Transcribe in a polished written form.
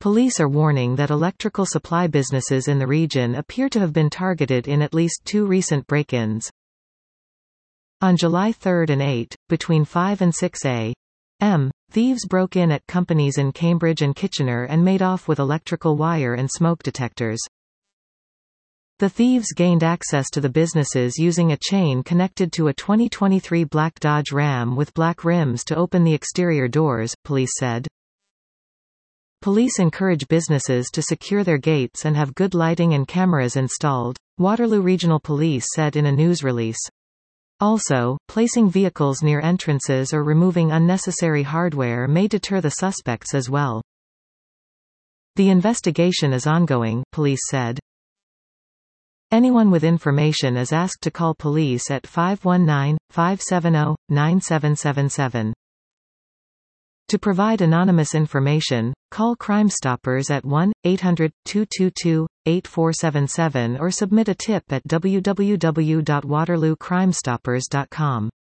Police are warning that electrical supply businesses in the region appear to have been targeted in at least 2 recent break-ins. On July 3 and 8, between 5 and 6 a.m., thieves broke in at companies in Cambridge and Kitchener and made off with electrical wire and smoke detectors. The thieves gained access to the businesses using a chain connected to a 2023 black Dodge Ram with black rims to open the exterior doors, police said. Police encourage businesses to secure their gates and have good lighting and cameras installed, Waterloo Regional Police said in a news release. Also, placing vehicles near entrances or removing unnecessary hardware may deter the suspects as well. The investigation is ongoing, police said. Anyone with information is asked to call police at 519-570-9777. To provide anonymous information, call Crime Stoppers at 1-800-222-8477 or submit a tip at www.waterloocrimestoppers.com.